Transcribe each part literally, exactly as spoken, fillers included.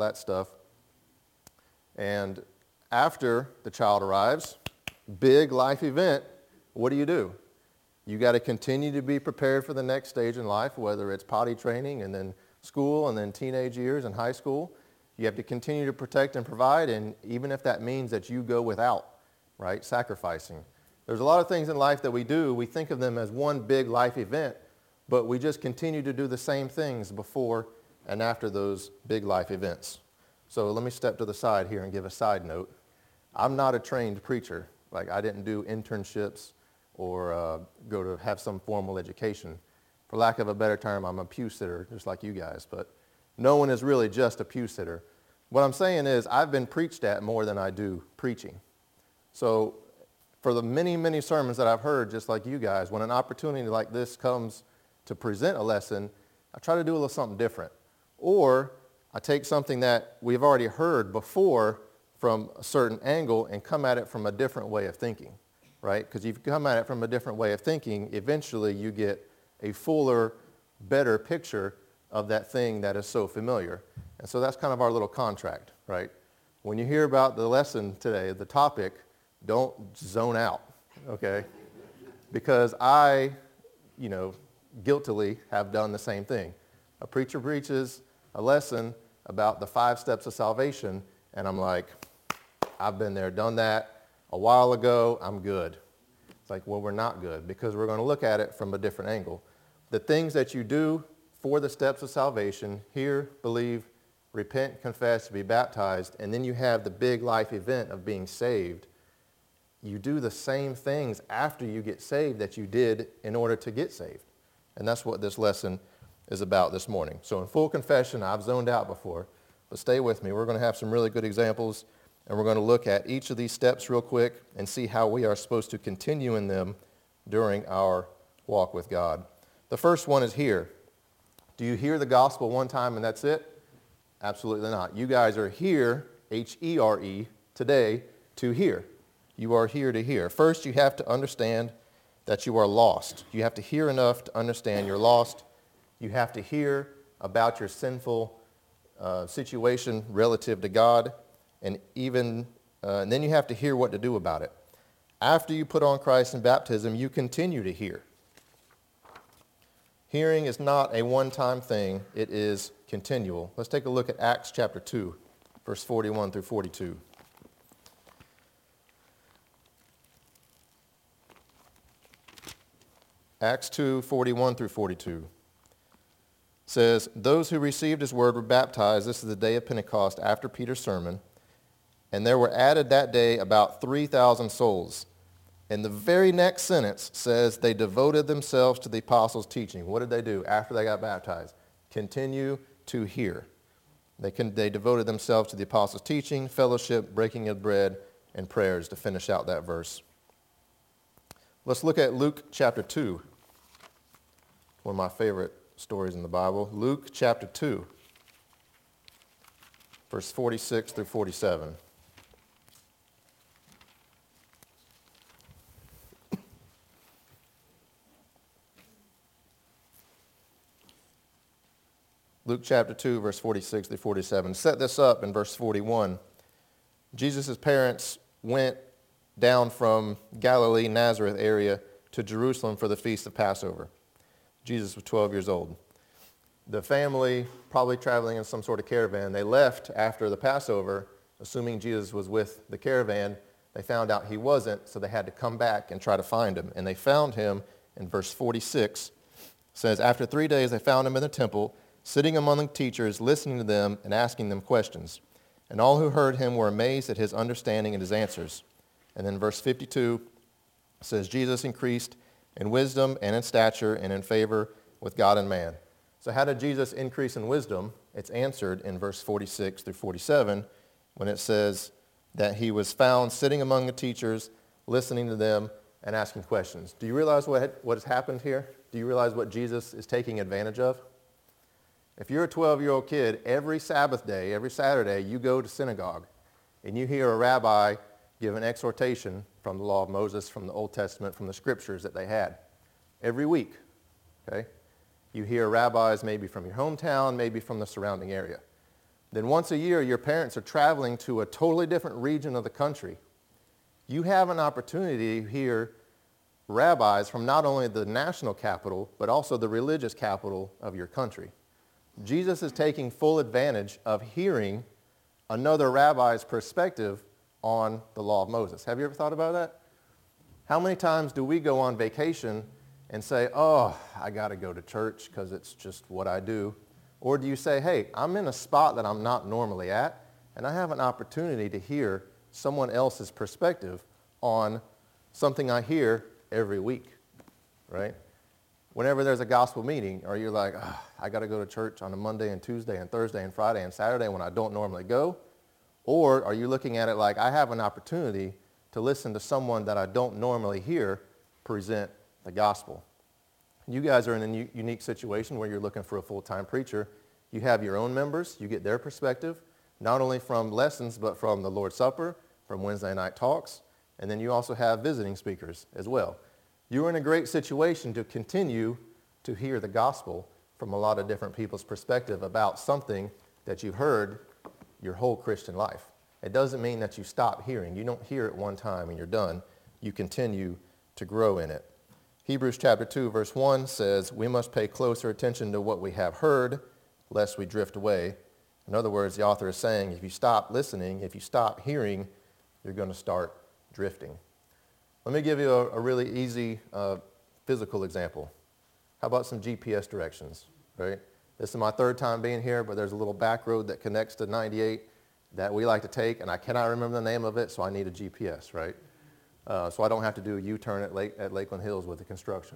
that stuff. And after the child arrives, big life event, what do you do? You got to continue to be prepared for the next stage in life, whether it's potty training and then school and then teenage years and high school. You have to continue to protect and provide, and even if that means that you go without, right, sacrificing. There's a lot of things in life that we do, we think of them as one big life event, but we just continue to do the same things before and after those big life events. So let me step to the side here and give a side note. I'm not a trained preacher. Like, I didn't do internships or uh, go to have some formal education. For lack of a better term, I'm a pew sitter, just like you guys, but no one is really just a pew sitter. What I'm saying is I've been preached at more than I do preaching. So for the many, many sermons that I've heard, just like you guys, when an opportunity like this comes to present a lesson, I try to do a little something different. Or I take something that we've already heard before from a certain angle and come at it from a different way of thinking, right? Because if you come at it from a different way of thinking, eventually you get a fuller, better picture of that thing that is so familiar. And so that's kind of our little contract, right? When you hear about the lesson today, the topic, don't zone out, okay? Because I, you know, guiltily have done the same thing. A preacher preaches a lesson about the five steps of salvation, and I'm like, I've been there, done that a while ago, I'm good. It's like, well, we're not good, because we're going to look at it from a different angle. The things that you do for the steps of salvation, hear, believe, repent, confess, be baptized, and then you have the big life event of being saved. You do the same things after you get saved that you did in order to get saved. And that's what this lesson is about this morning. So in full confession, I've zoned out before, but stay with me. We're going to have some really good examples, and we're going to look at each of these steps real quick and see how we are supposed to continue in them during our walk with God. The first one is hear. Do you hear the gospel one time and that's it? Absolutely not. You guys are here, H E R E, today to hear. You are here to hear. First, you have to understand that you are lost. You have to hear enough to understand you're lost. You have to hear about your sinful uh, situation relative to God, and even uh, and then you have to hear what to do about it. After you put on Christ in baptism, you continue to hear. Hearing is not a one-time thing. It is continual. Let's take a look at Acts chapter two, verse forty-one through forty-two. Acts two, forty-one through forty-two says, those who received his word were baptized. This is the day of Pentecost after Peter's sermon. And there were added that day about three thousand souls. And the very next sentence says they devoted themselves to the apostles' teaching. What did they do after they got baptized? Continue to hear. They, can, they devoted themselves to the apostles' teaching, fellowship, breaking of bread, and prayers to finish out that verse. Let's look at Luke chapter two, one of my favorite stories in the Bible. Luke chapter two, verse forty-six through forty-seven. Luke chapter two, verse forty-six through forty-seven. Set this up in verse forty-one. Jesus' parents went down from Galilee, Nazareth area to Jerusalem for the feast of Passover. Jesus was twelve years old. The family, probably traveling in some sort of caravan, they left after the Passover, assuming Jesus was with the caravan. They found out he wasn't, so they had to come back and try to find him. And they found him in verse forty-six. It says, after three days they found him in the temple, sitting among the teachers, listening to them and asking them questions. And all who heard him were amazed at his understanding and his answers. And then verse fifty-two says, Jesus increased in wisdom and in stature and in favor with God and man. So how did Jesus increase in wisdom? It's answered in verse forty-six through forty-seven when it says that he was found sitting among the teachers, listening to them and asking questions. Do you realize what, had, what has happened here? Do you realize what Jesus is taking advantage of? If you're a twelve-year-old kid, every Sabbath day, every Saturday, you go to synagogue and you hear a rabbi give an exhortation from the law of Moses, from the Old Testament, from the scriptures that they had. Every week, okay? You hear rabbis maybe from your hometown, maybe from the surrounding area. Then once a year, your parents are traveling to a totally different region of the country. You have an opportunity to hear rabbis from not only the national capital, but also the religious capital of your country. Jesus is taking full advantage of hearing another rabbi's perspective on the law of Moses. Have you ever thought about that? How many times do we go on vacation and say, oh, I got to go to church because it's just what I do? Or do you say, hey, I'm in a spot that I'm not normally at, and I have an opportunity to hear someone else's perspective on something I hear every week, right? Whenever there's a gospel meeting, or you're like, oh, I got to go to church on a Monday and Tuesday and Thursday and Friday and Saturday when I don't normally go? Or are you looking at it like, I have an opportunity to listen to someone that I don't normally hear present the gospel? You guys are in a unique situation where you're looking for a full-time preacher. You have your own members. You get their perspective, not only from lessons, but from the Lord's Supper, from Wednesday night talks, and then you also have visiting speakers as well. You're in a great situation to continue to hear the gospel from a lot of different people's perspective about something that you've heard your whole Christian life. It doesn't mean that you stop hearing. You don't hear it one time and you're done. You continue to grow in it. Hebrews chapter two, verse one says, we must pay closer attention to what we have heard, lest we drift away. In other words, the author is saying, if you stop listening, if you stop hearing, you're going to start drifting. Let me give you a, a really easy uh, physical example. How about some G P S directions, right? This is my third time being here, but there's a little back road that connects to ninety-eight that we like to take, and I cannot remember the name of it, so I need a G P S, right? Uh, so I don't have to do a U-turn at, Lake, at Lakeland Hills with the construction.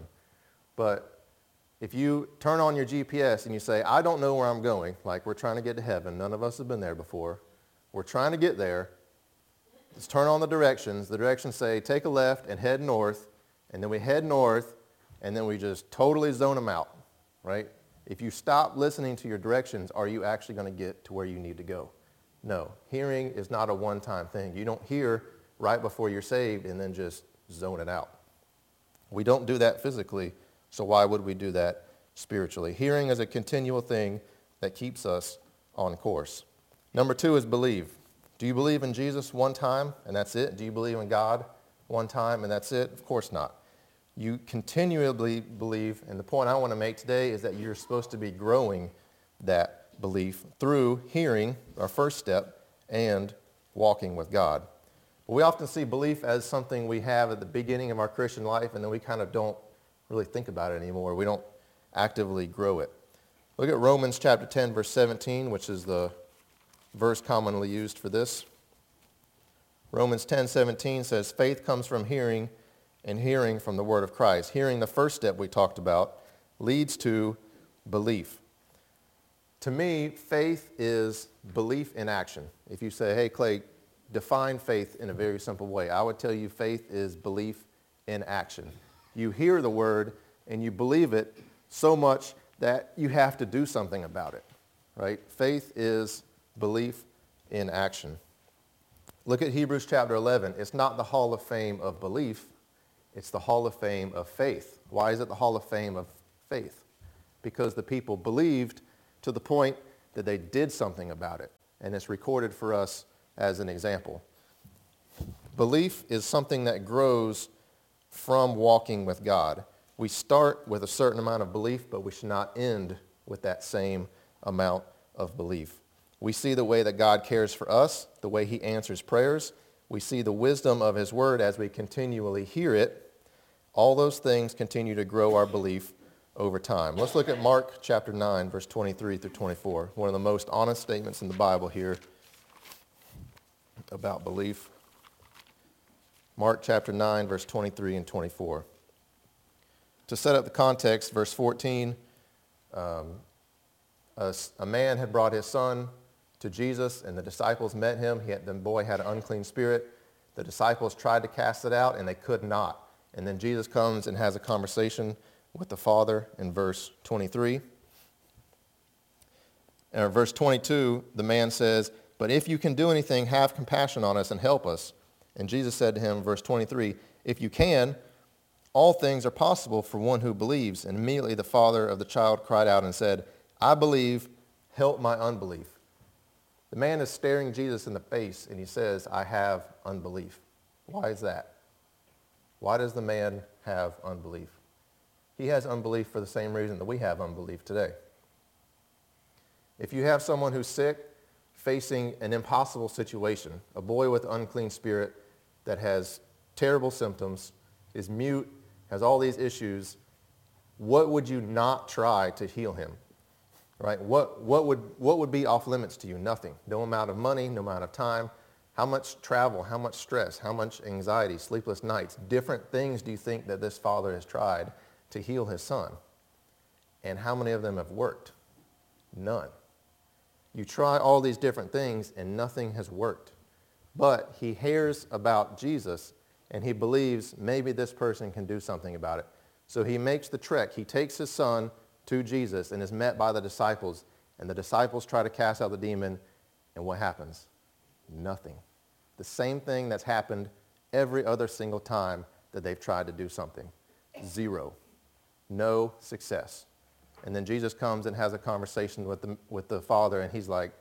But if you turn on your G P S and you say, I don't know where I'm going, like we're trying to get to heaven, none of us have been there before, we're trying to get there, let's turn on the directions. The directions say, take a left and head north, and then we head north, and then we just totally zone them out, right? If you stop listening to your directions, are you actually going to get to where you need to go? No. Hearing is not a one-time thing. You don't hear right before you're saved and then just zone it out. We don't do that physically, so why would we do that spiritually? Hearing is a continual thing that keeps us on course. Number two is believe. Do you believe in Jesus one time and that's it? Do you believe in God one time and that's it? Of course not. You continually believe, and the point I want to make today is that you're supposed to be growing that belief through hearing, our first step, and walking with God. But we often see belief as something we have at the beginning of our Christian life, and then we kind of don't really think about it anymore. We don't actively grow it. Look at Romans chapter ten, verse seventeen, which is the verse commonly used for this. Romans ten seventeen says, faith comes from hearing, and hearing from the word of Christ. Hearing, the first step we talked about, leads to belief. To me, faith is belief in action. If you say, hey, Clay, define faith in a very simple way, I would tell you faith is belief in action. You hear the word and you believe it so much that you have to do something about it, right? Faith is belief in action. Look at Hebrews chapter eleven. It's not the hall of fame of belief. It's the hall of fame of faith. Why is it the hall of fame of faith? Because the people believed to the point that they did something about it. And it's recorded for us as an example. Belief is something that grows from walking with God. We start with a certain amount of belief, but we should not end with that same amount of belief. We see the way that God cares for us, the way he answers prayers. We see the wisdom of his word as we continually hear it. All those things continue to grow our belief over time. Let's look at Mark chapter nine, verse twenty-three through twenty-four. One of the most honest statements in the Bible here about belief. Mark chapter nine, verse twenty-three and twenty-four. To set up the context, verse fourteen, um, a, a man had brought his son to Jesus, and the disciples met him. He had, the boy had an unclean spirit. The disciples tried to cast it out, and they could not. And then Jesus comes and has a conversation with the Father in verse twenty-three. And in verse twenty-two, the man says, but if you can do anything, have compassion on us and help us. And Jesus said to him, verse twenty-three, if you can, all things are possible for one who believes. And immediately the father of the child cried out and said, I believe, help my unbelief. The man is staring Jesus in the face and he says, I have unbelief. Why is that? Why does the man have unbelief? He has unbelief for the same reason that we have unbelief today. If you have someone who's sick, facing an impossible situation, a boy with unclean spirit that has terrible symptoms, is mute, has all these issues, what would you not try to heal him? Right? What, what, would, what would be off limits to you? Nothing. No amount of money, no amount of time. How much travel, how much stress, how much anxiety, sleepless nights, different things do you think that this father has tried to heal his son? And how many of them have worked? None. You try all these different things and nothing has worked. But he hears about Jesus and he believes maybe this person can do something about it. So he makes the trek. He takes his son to Jesus and is met by the disciples. And the disciples try to cast out the demon. And what happens? Nothing. The same thing that's happened every other single time that they've tried to do something. Zero. No success. And then Jesus comes and has a conversation with the, with the father, and he's like,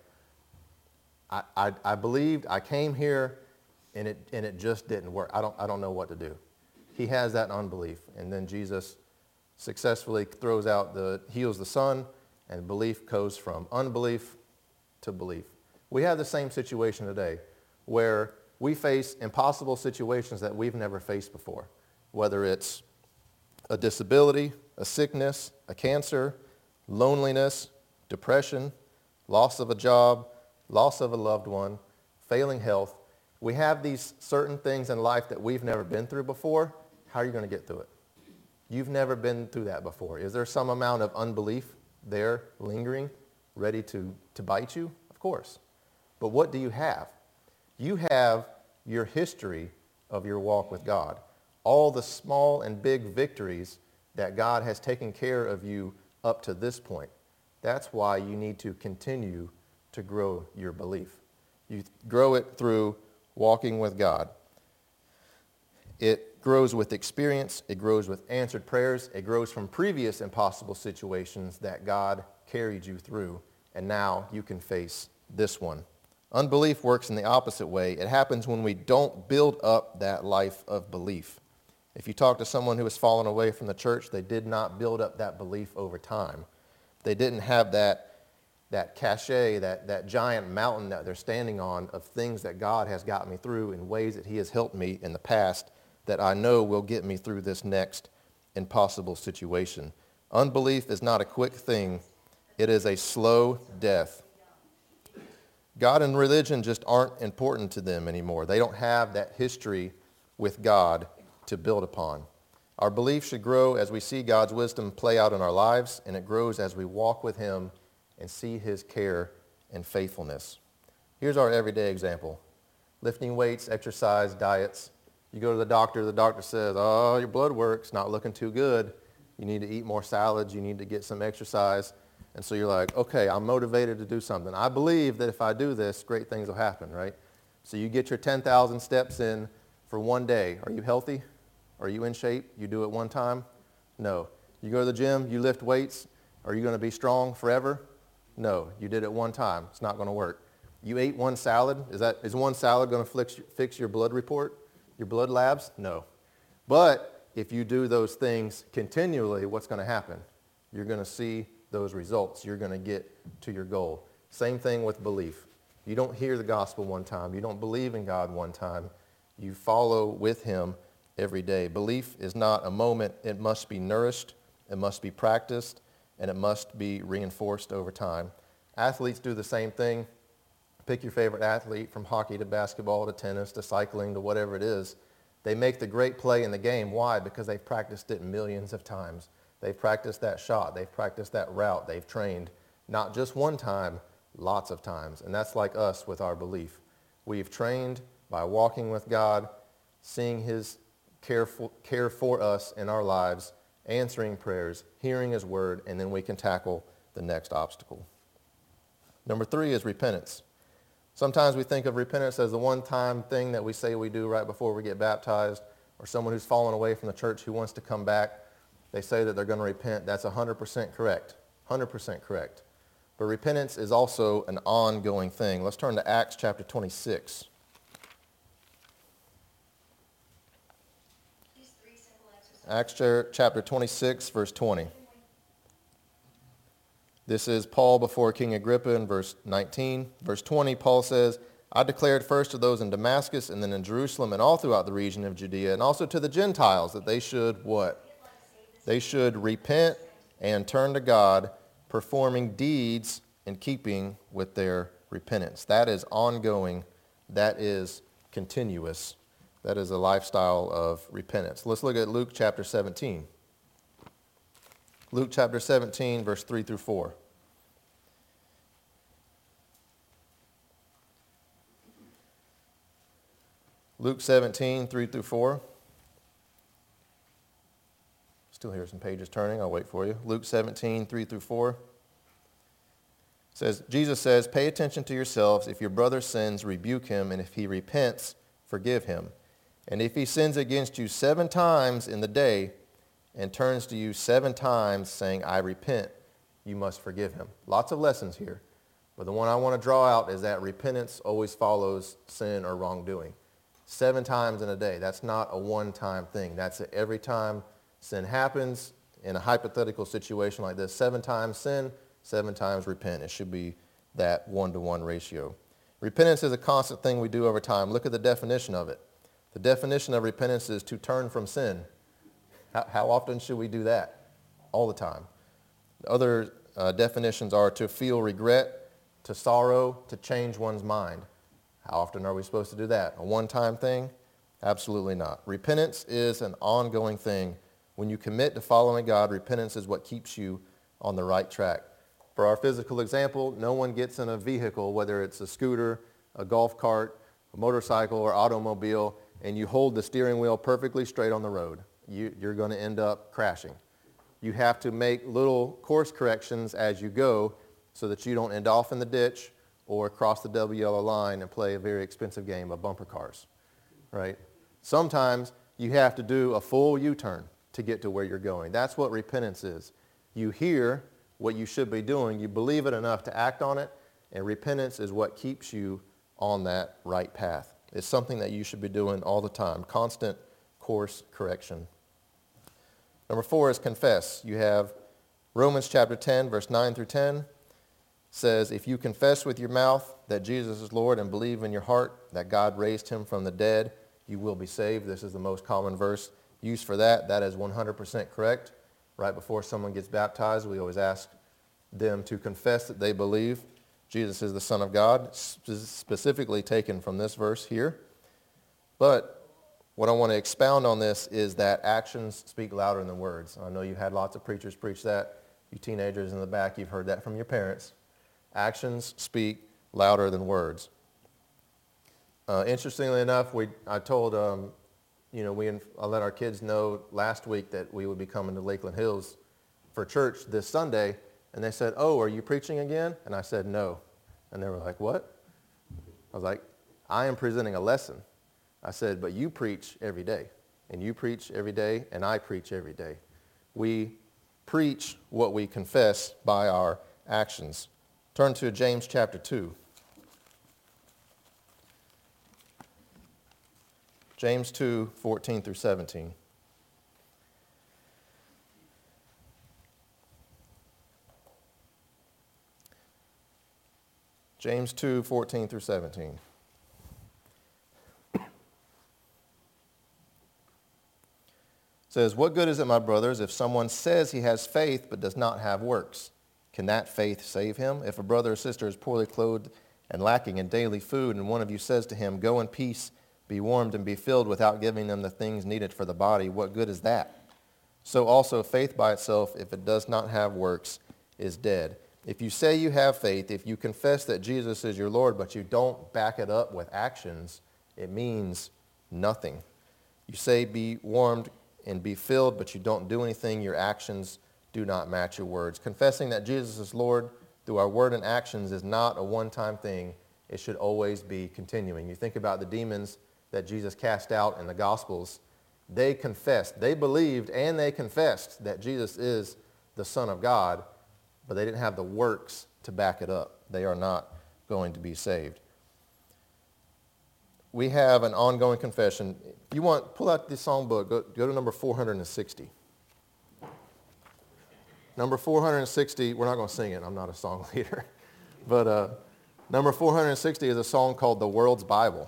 I, I, I believed, I came here, and it, and it just didn't work. I don't, I don't know what to do. He has that unbelief. And then Jesus successfully throws out the, heals the son, and belief goes from unbelief to belief. We have the same situation today where we face impossible situations that we've never faced before, whether it's a disability, a sickness, a cancer, loneliness, depression, loss of a job, loss of a loved one, failing health. We have these certain things in life that we've never been through before. How are you going to get through it? You've never been through that before. Is there some amount of unbelief there lingering, ready to, to bite you? Of course. But what do you have? You have your history of your walk with God. All the small and big victories that God has taken care of you up to this point. That's why you need to continue to grow your belief. You grow it through walking with God. It grows with experience. It grows with answered prayers. It grows from previous impossible situations that God carried you through, and now you can face this one. Unbelief works in the opposite way. It happens when we don't build up that life of belief. If you talk to someone who has fallen away from the church, they did not build up that belief over time. They didn't have that, that cachet, that, that giant mountain that they're standing on of things that God has got me through in ways that he has helped me in the past that I know will get me through this next impossible situation. Unbelief is not a quick thing. It is a slow death. God and religion just aren't important to them anymore. They don't have that history with God to build upon. Our belief should grow as we see God's wisdom play out in our lives, and it grows as we walk with him and see his care and faithfulness. Here's our everyday example. Lifting weights, exercise, diets. You go to the doctor, the doctor says, oh, your blood work's not looking too good. You need to eat more salads. You need to get some exercise. And so you're like, okay, I'm motivated to do something. I believe that if I do this, great things will happen, right? So you get your ten thousand steps in for one day. Are you healthy? Are you in shape? You do it one time? No. You go to the gym, you lift weights. Are you going to be strong forever? No. You did it one time. It's not going to work. You ate one salad. Is that is one salad going to fix, fix your blood report, your blood labs? No. But if you do those things continually, what's going to happen? You're going to see those results. You're going to get to your goal. Same thing with belief. You don't hear the gospel one time. You don't believe in God one time. You follow with him every day. Belief is not a moment. It must be nourished. It must be practiced. And it must be reinforced over time. Athletes do the same thing. Pick your favorite athlete, from hockey to basketball to tennis to cycling to whatever it is. They make the great play in the game. Why? Because they've practiced it millions of times. They've practiced that shot. They've practiced that route. They've trained not just one time, lots of times. And that's like us with our belief. We've trained by walking with God, seeing his care for, care for us in our lives, answering prayers, hearing his word, and then we can tackle the next obstacle. Number three is repentance. Sometimes we think of repentance as the one-time thing that we say we do right before we get baptized, or someone who's fallen away from the church who wants to come back. They say that they're going to repent. That's one hundred percent correct. one hundred percent correct. But But repentance is also an ongoing thing. Let's turn to Acts chapter twenty-six. Acts chapter twenty-six, verse twenty. This is Paul before King Agrippa in verse nineteen. Verse twenty, Paul says, I declared first to those in Damascus and then in Jerusalem and all throughout the region of Judea and also to the Gentiles that they should what? They should repent and turn to God, performing deeds in keeping with their repentance. That is ongoing. That is continuous. That is a lifestyle of repentance. Let's look at Luke chapter seventeen. Luke chapter seventeen, verse three through four. Luke seventeen, three through four. Still hear some pages turning. I'll wait for you. Luke seventeen, three through four. It says, Jesus says, pay attention to yourselves. If your brother sins, rebuke him, and if he repents, forgive him. And if he sins against you seven times in the day and turns to you seven times saying, I repent, you must forgive him. Lots of lessons here. But the one I want to draw out is that repentance always follows sin or wrongdoing. Seven times in a day. That's not a one-time thing. That's a, every time sin happens in a hypothetical situation like this. Seven times sin, seven times repent. It should be that one-to-one ratio. Repentance is a constant thing we do over time. Look at the definition of it. The definition of repentance is to turn from sin. How, how often should we do that? All the time. The other uh, definitions are to feel regret, to sorrow, to change one's mind. How often are we supposed to do that? A one-time thing? Absolutely not. Repentance is an ongoing thing. When you commit to following God, repentance is what keeps you on the right track. For our physical example, no one gets in a vehicle, whether it's a scooter, a golf cart, a motorcycle, or automobile, and you hold the steering wheel perfectly straight on the road. You, you're going to end up crashing. You have to make little course corrections as you go so that you don't end off in the ditch or cross the double yellow line and play a very expensive game of bumper cars, right? Sometimes you have to do a full U-turn to get to where you're going. That's what repentance is. You hear what you should be doing, you believe it enough to act on it, and repentance is what keeps you on that right path. It's something that you should be doing all the time, constant course correction. Number four is confess. You have Romans chapter ten, verse nine through ten. Says, if you confess with your mouth that Jesus is Lord and believe in your heart that God raised him from the dead, you will be saved. This is the most common verse used for that. That is one hundred percent correct. Right before someone gets baptized, we always ask them to confess that they believe Jesus is the Son of God, specifically taken from this verse here. But what I want to expound on this is that actions speak louder than words. I know you've had lots of preachers preach that. You teenagers in the back, you've heard that from your parents. Actions speak louder than words. Uh, interestingly enough, we I told um, you know we I let our kids know last week that we would be coming to Lakeland Hills for church this Sunday, and they said, "Oh, are you preaching again?" And I said, "No," and they were like, "What?" I was like, "I am presenting a lesson." I said, "But you preach every day, and you preach every day, and I preach every day. We preach what we confess by our actions." Turn to James chapter two. James two, fourteen through seventeen. James two, fourteen through seventeen. Says, what good is it, my brothers, if someone says he has faith but does not have works? Can that faith save him? If a brother or sister is poorly clothed and lacking in daily food, and one of you says to him, go in peace, be warmed and be filled, without giving them the things needed for the body, what good is that? So also faith by itself, if it does not have works, is dead. If you say you have faith, if you confess that Jesus is your Lord, but you don't back it up with actions, it means nothing. You say be warmed and be filled, but you don't do anything, your actions do not match your words. Confessing that Jesus is Lord through our word and actions is not a one-time thing. It should always be continuing. You think about the demons that Jesus cast out in the Gospels. They confessed, they believed, and they confessed that Jesus is the Son of God, but they didn't have the works to back it up. They are not going to be saved. We have an ongoing confession. If you want, pull out the songbook, go, go to number four hundred sixty. Number four hundred sixty, we're not going to sing it. I'm not a song leader. But uh, number four hundred sixty is a song called The World's Bible.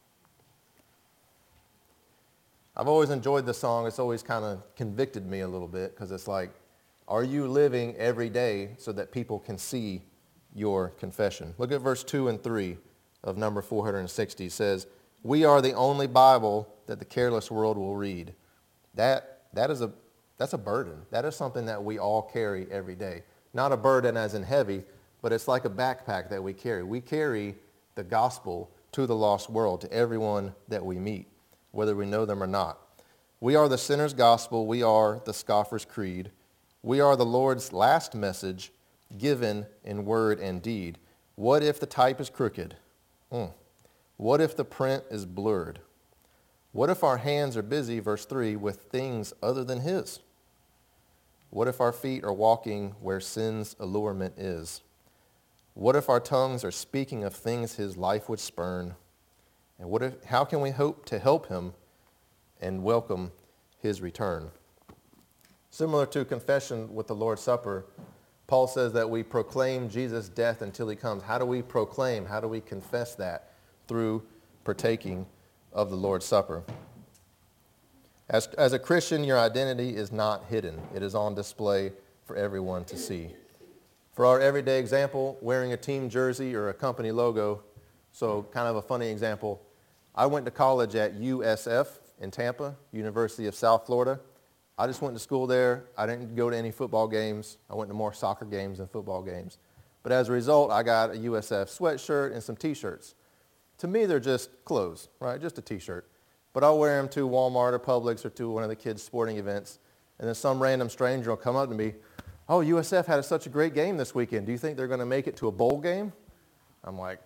I've always enjoyed the song. It's always kind of convicted me a little bit because it's like, are you living every day so that people can see your confession? Look at verse two and three of number four hundred sixty. It says, we are the only Bible that the careless world will read. That, that is a, that's a burden. That is something that we all carry every day. Not a burden as in heavy, but it's like a backpack that we carry. We carry the gospel to the lost world, to everyone that we meet, whether we know them or not. We are the sinner's gospel. We are the scoffer's creed. We are the Lord's last message given in word and deed. What if the type is crooked? Hmm. What if the print is blurred? What if our hands are busy, verse three, with things other than his? What if our feet are walking where sin's allurement is? What if our tongues are speaking of things his life would spurn? And what if, how can we hope to help him and welcome his return? Similar to confession with the Lord's Supper, Paul says that we proclaim Jesus' death until he comes. How do we proclaim? How do we confess that? Through partaking of the Lord's Supper. As, as a Christian, your identity is not hidden. It is on display for everyone to see. For our everyday example, wearing a team jersey or a company logo, so kind of a funny example, I went to college at U S F in Tampa, University of South Florida. I just went to school there. I didn't go to any football games. I went to more soccer games than football games. But as a result, I got a U S F sweatshirt and some t-shirts. To me, they're just clothes, right? Just a t-shirt. But I'll wear them to Walmart or Publix or to one of the kids' sporting events. And then some random stranger will come up to me, oh, U S F had such a great game this weekend. Do you think they're going to make it to a bowl game? I'm like,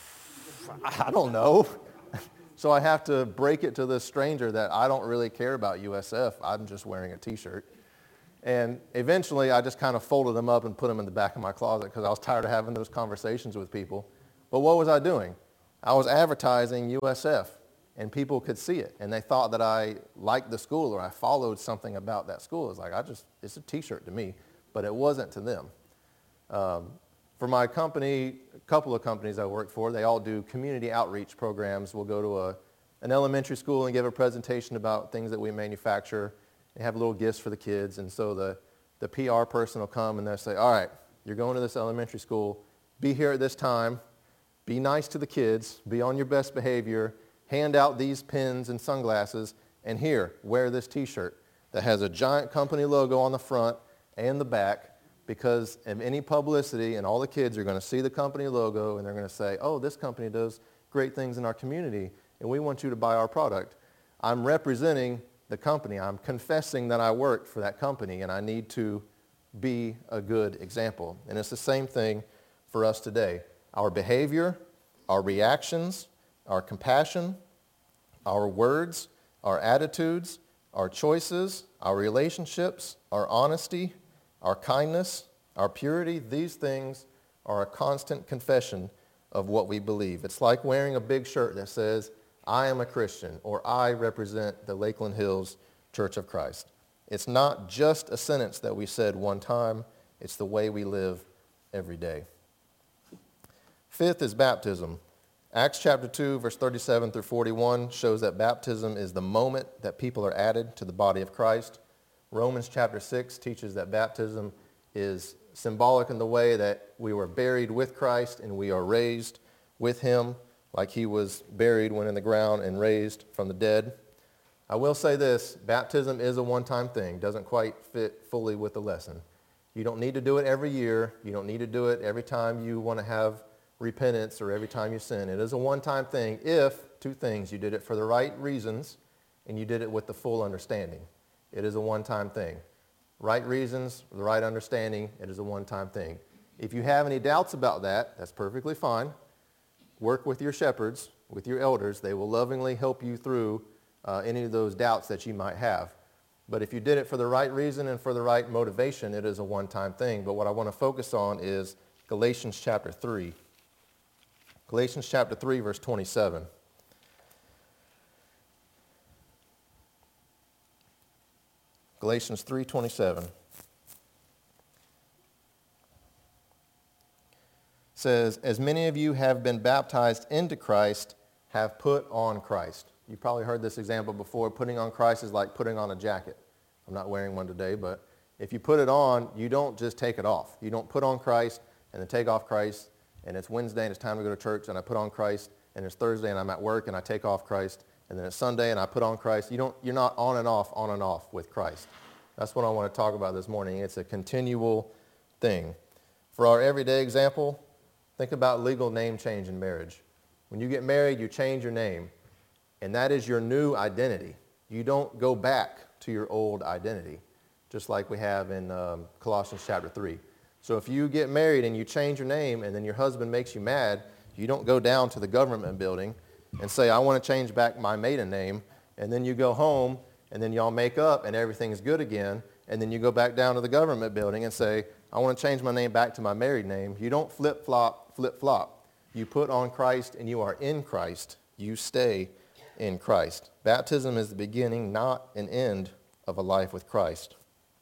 I don't know. So I have to break it to this stranger that I don't really care about U S F. I'm just wearing a t-shirt. And eventually I just kind of folded them up and put them in the back of my closet because I was tired of having those conversations with people. But what was I doing? I was advertising U S F, and people could see it. And they thought that I liked the school or I followed something about that school. It's like, I just, it's a t-shirt to me, but it wasn't to them. Um, For my company, a couple of companies I work for, they all do community outreach programs. We'll go to a, an elementary school and give a presentation about things that we manufacture and have little gifts for the kids. And so the, the P R person will come and they'll say, all right, you're going to this elementary school. Be here at this time. Be nice to the kids. Be on your best behavior. Hand out these pens and sunglasses. And here, wear this t-shirt that has a giant company logo on the front and the back, because of any publicity, and all the kids are going to see the company logo and they're going to say, oh, this company does great things in our community and we want you to buy our product. I'm representing the company. I'm confessing that I work for that company and I need to be a good example. And it's the same thing for us today. Our behavior, our reactions, our compassion, our words, our attitudes, our choices, our relationships, our honesty, our kindness, our purity, these things are a constant confession of what we believe. It's like wearing a big shirt that says, I am a Christian, or I represent the Lakeland Hills Church of Christ. It's not just a sentence that we said one time, it's the way we live every day. Fifth is baptism. Acts chapter two, verse thirty-seven through forty-one shows that baptism is the moment that people are added to the body of Christ. Romans chapter six teaches that baptism is symbolic in the way that we were buried with Christ and we are raised with him, like he was buried when in the ground and raised from the dead. I will say this, baptism is a one-time thing, doesn't quite fit fully with the lesson. You don't need to do it every year. You don't need to do it every time you want to have repentance or every time you sin. It is a one-time thing if, two things, you did it for the right reasons and you did it with the full understanding. It is a one-time thing. Right reasons, the right understanding, it is a one-time thing. If you have any doubts about that, that's perfectly fine. Work with your shepherds, with your elders. They will lovingly help you through uh, any of those doubts that you might have. But if you did it for the right reason and for the right motivation, it is a one-time thing. But what I want to focus on is Galatians chapter three. Galatians chapter three, verse twenty-seven. Galatians three twenty-seven says, "As many of you have been baptized into Christ, have put on Christ." You probably heard this example before. Putting on Christ is like putting on a jacket. I'm not wearing one today, but if you put it on, you don't just take it off. You don't put on Christ and then take off Christ, and it's Wednesday and it's time to go to church and I put on Christ, and it's Thursday and I'm at work and I take off Christ, and then it's Sunday and I put on Christ. You don't, you're not on and off, on and off with Christ. That's what I want to talk about this morning. It's a continual thing. For our everyday example, think about legal name change in marriage. When you get married, you change your name, and that is your new identity. You don't go back to your old identity, just like we have in um, Colossians chapter three. So if you get married and you change your name and then your husband makes you mad, you don't go down to the government building and say, "I want to change back my maiden name," and then you go home and then y'all make up and everything's good again, and then you go back down to the government building and say, "I want to change my name back to my married name." You don't flip-flop, flip-flop. You put on Christ and you are in Christ. You stay in Christ. Baptism is the beginning, not an end, of a life with Christ.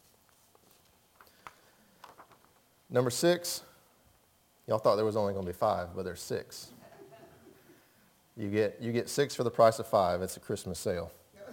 Number six, y'all thought there was only going to be five, but there's six. You get, you get six for the price of five. It's a Christmas sale.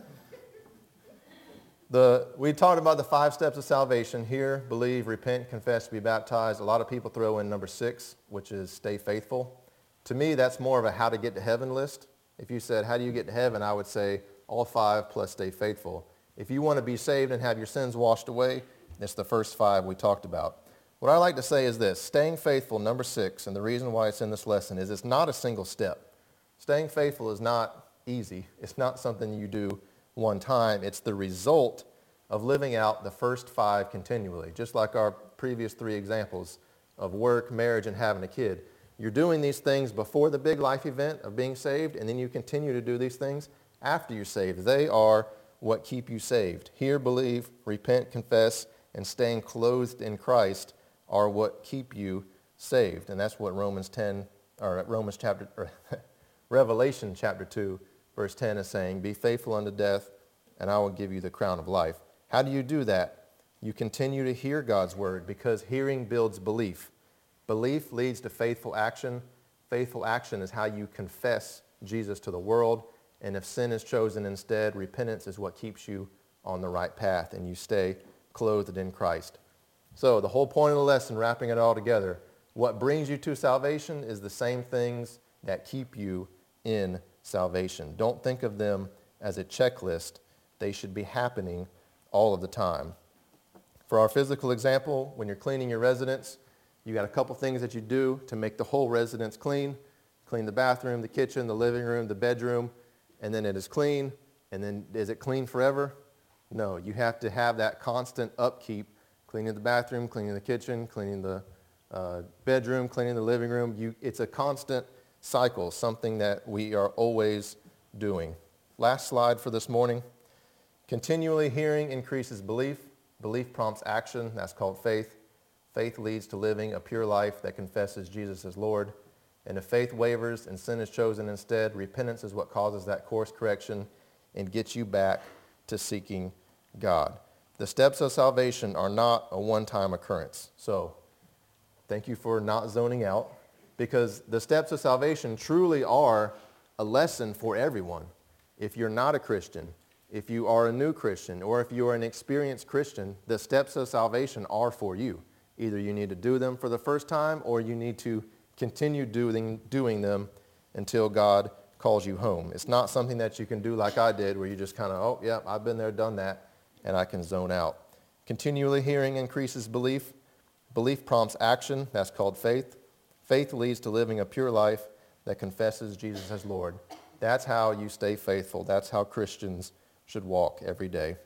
The, we talked about the five steps of salvation: hear, believe, repent, confess, be baptized. A lot of people throw in number six, which is stay faithful. To me, that's more of a how to get to heaven list. If you said, how do you get to heaven, I would say all five plus stay faithful. If you want to be saved and have your sins washed away, it's the first five we talked about. What I like to say is this: staying faithful, number six, and the reason why it's in this lesson is it's not a single step. Staying faithful is not easy. It's not something you do one time. It's the result of living out the first five continually, just like our previous three examples of work, marriage, and having a kid. You're doing these things before the big life event of being saved, and then you continue to do these things after you're saved. They are what keep you saved. Hear, believe, repent, confess, and staying clothed in Christ are what keep you saved. And that's what Romans ten, or Romans chapter, or Revelation chapter two, verse ten is saying, "Be faithful unto death, and I will give you the crown of life." How do you do that? You continue to hear God's word, because hearing builds belief. Belief leads to faithful action. Faithful action is how you confess Jesus to the world. And if sin is chosen instead, repentance is what keeps you on the right path, and you stay clothed in Christ. So the whole point of the lesson, wrapping it all together, what brings you to salvation is the same things that keep you in salvation. Don't think of them as a checklist. They should be happening all of the time. For our physical example, when you're cleaning your residence, you got a couple things that you do to make the whole residence clean. Clean the bathroom, the kitchen, the living room, the bedroom, and then it is clean. And then is it clean forever? No, you have to have that constant upkeep, cleaning the bathroom, cleaning the kitchen, cleaning the uh, bedroom, cleaning the living room. You, it's a constant cycle, something that we are always doing. Last slide for this morning. Continually hearing increases belief. Belief prompts action. That's called faith. Faith leads to living a pure life that confesses Jesus as Lord. And if faith wavers and sin is chosen instead, repentance is what causes that course correction and gets you back to seeking God. The steps of salvation are not a one-time occurrence. So thank you for not zoning out, because the steps of salvation truly are a lesson for everyone. If you're not a Christian, if you are a new Christian, or if you are an experienced Christian, the steps of salvation are for you. Either you need to do them for the first time, or you need to continue doing, doing them until God calls you home. It's not something that you can do like I did, where you just kind of, oh, yeah, I've been there, done that, and I can zone out. Continually hearing increases belief. Belief prompts action. That's called faith. Faith leads to living a pure life that confesses Jesus as Lord. That's how you stay faithful. That's how Christians should walk every day.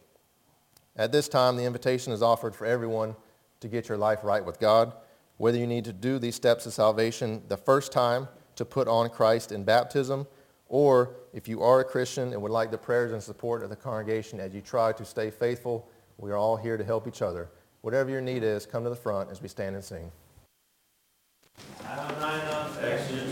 At this time, the invitation is offered for everyone to get your life right with God. Whether you need to do these steps of salvation the first time to put on Christ in baptism, or if you are a Christian and would like the prayers and support of the congregation as you try to stay faithful, we are all here to help each other. Whatever your need is, come to the front as we stand and sing. I have not enough affection